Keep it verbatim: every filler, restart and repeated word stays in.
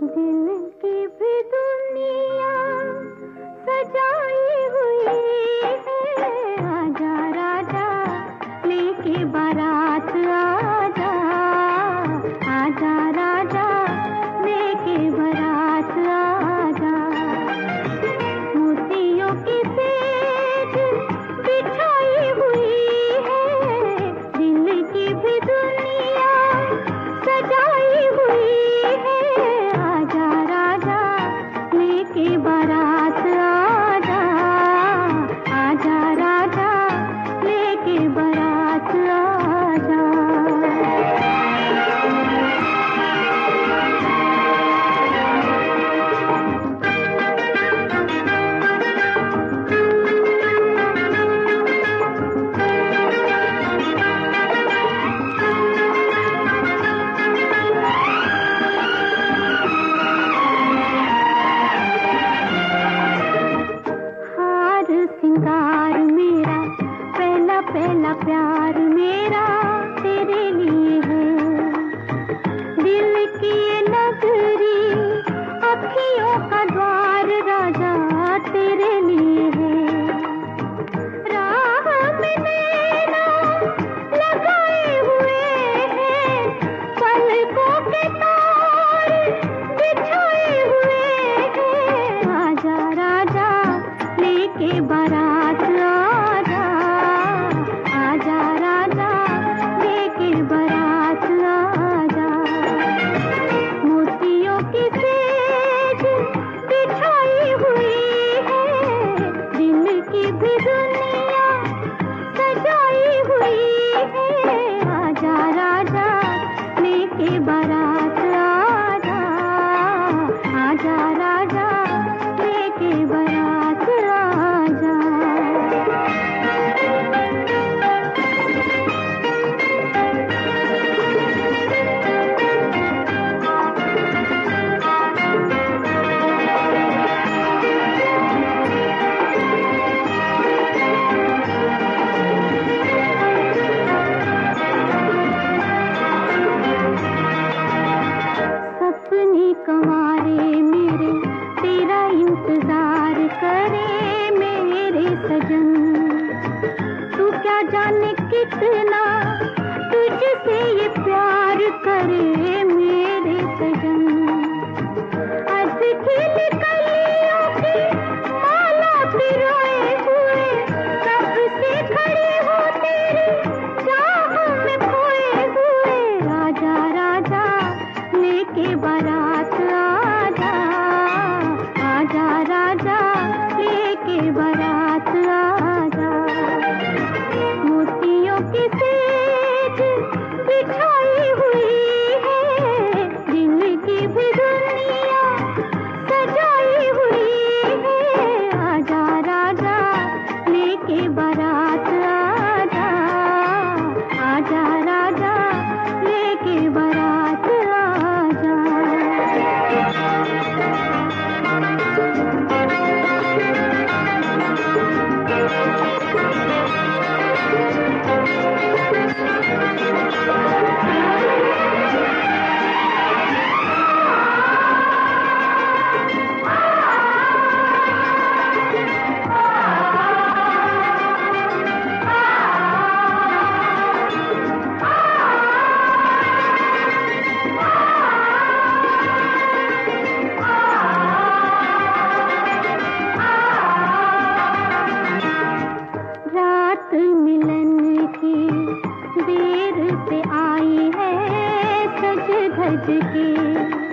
दिल की भी दुनिया सजाई हुई है। आजा राजा लेके बारात आजा, आजा राजा लेके बारात आजा। मोतियों की सेज बिछाई हुई है, दिल की भी दुनिया सजाई हुई है। आजा राजा लेके बारात आजा, आजा राजा लेके बारात आजा। सिंगार मेरा पहला पहला प्यार मेरा तेरे लिए है। दिल की ये नगरी अखियों का द्वार राजा तेरे लिए है। राह में नैना लगाए हुए हैं, पलकों के तार बिछाए हुए हैं। आजा राजा लेके बारात आजा, आजा राजा लेके बारात आजा। मोतियों की सेज बिछाई हुई है, दिल की भी दुनिया सजाई हुई है। आजा राजा लेके बारात आजा, आजा राजा लेके बारात आजा। सपने कंवारे मेरे तेरा इंतजार करे मेरे सजन। तू क्या जाने कितना तुझसे ये प्यार करे मेरे सजन। आज खिल कलियों की माला पिरोए हुए, कब से खड़ी हो तेरी चाह में खोए हुए। राजा राजा लेके बारात आजा, आजा राजा लेके बारात आजा। मोतियों की सेज बिछाई हुई है, दिल की भी दुनिया सजाई हुई है। आजा राजा लेके बारात आजा, आजा राजा लेके बारात आजा। रात मिलन की देर से आई है सज धज के,